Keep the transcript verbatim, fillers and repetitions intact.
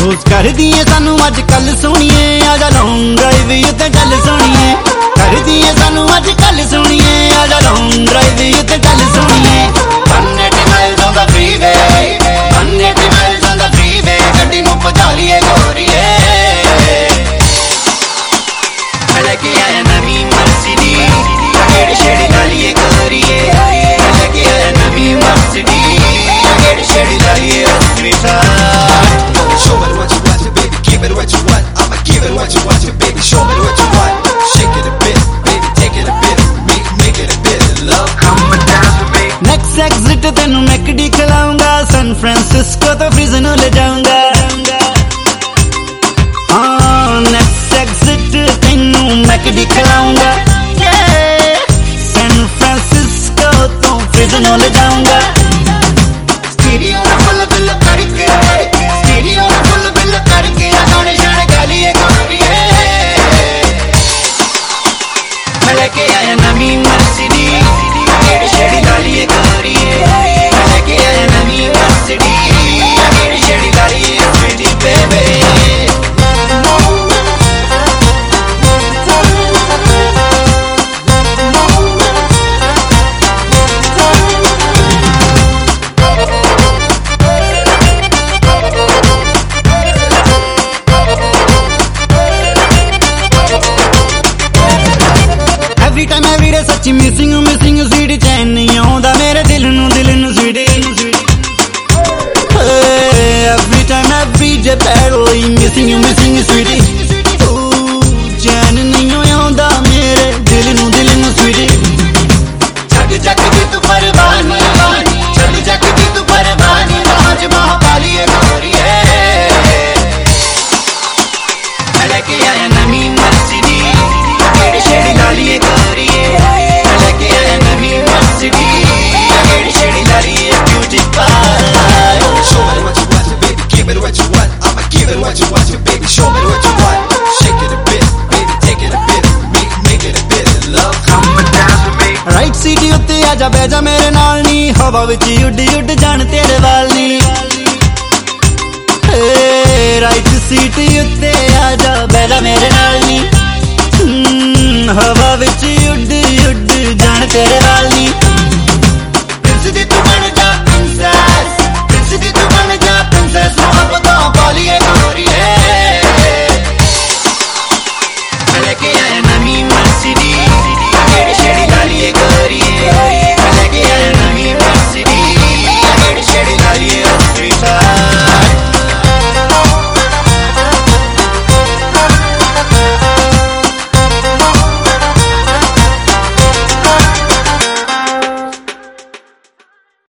Loose कर दिए सानू अज कल सोनिए, आजा लॉन्ग ड्राइव उत्ते गल सोनिए। कर दिए सानू अज कल सोनिए, आजा लॉन्ग ड्राइव उत्ते गल सोनिए। one eighty miles on the freeway, one eighty miles on the freeway, गड्डी नू पहुंचा लिए गोरिए। मैं लेके आया नवी मर्सिडीज, गेड़ शेड़ डालिए गोरिए। मैं लेके आया नवी मर्सिडीज, गेड़ शेड़ डालिए असली सा। Show me what you want, baby, give it what you want. I'ma give it what you want, baby, show me what you want. Shake it a bit, baby, take it a bit, make, make it a bit. Love, come and dance with me. Next exit तेनू McD खिलाऊंगा, San Francisco तो Fresno ले जाऊंगा। हाँ next exit तेनू McD खिलाऊंगा, San Francisco तो Fresno ले जाऊंगा। स्टीरियो ना फुल बिल करके, स्टीरियो ना फुल बिल करके, गाने शाने गालिए गोरिए। मैं लेके आया नवी मर्सिडीज, गेड़ शेड़ी डालिए गोरिए। मैं लेके आया नवी मर्सिडीज, गेड़ शेड़ी डालिए sweetie baby. Every time every day सच्ची missing you missing you sweet, चैन नहीं आउंदा मेरे दिल नू दिल नू sweet। Every time every day barely missing you missing you sweet, चैन नहीं आउंदा मेरे दिल नू दिल नू sweet। जग जग दी तू परवानी, जग जग दी तू परवानी, आज महाकाली गोरिए। मैं लेके आया नवी मर्सिडीज, गेड़ शेड़ डालिए गोरिए। मैं लेके आया नवी मर्सिडीज, गेड़ शेड़ डालिए beauty parlour. Show me what you want, baby, give it what you want. I'ma give it what you want, baby, show me what you want. Shake it a bit, baby, take it a bit, make, make it a bit. Love, come and dance with me. Right सीटी उत्ते आजा बह जा मेरे नाल नी, हवा विच उड उड जान तेरे वाल नी। राइट सीटी उत्ते आजा बह जा मेरे नाल नी, हवा विच उड उड जान तेरे वाल नी।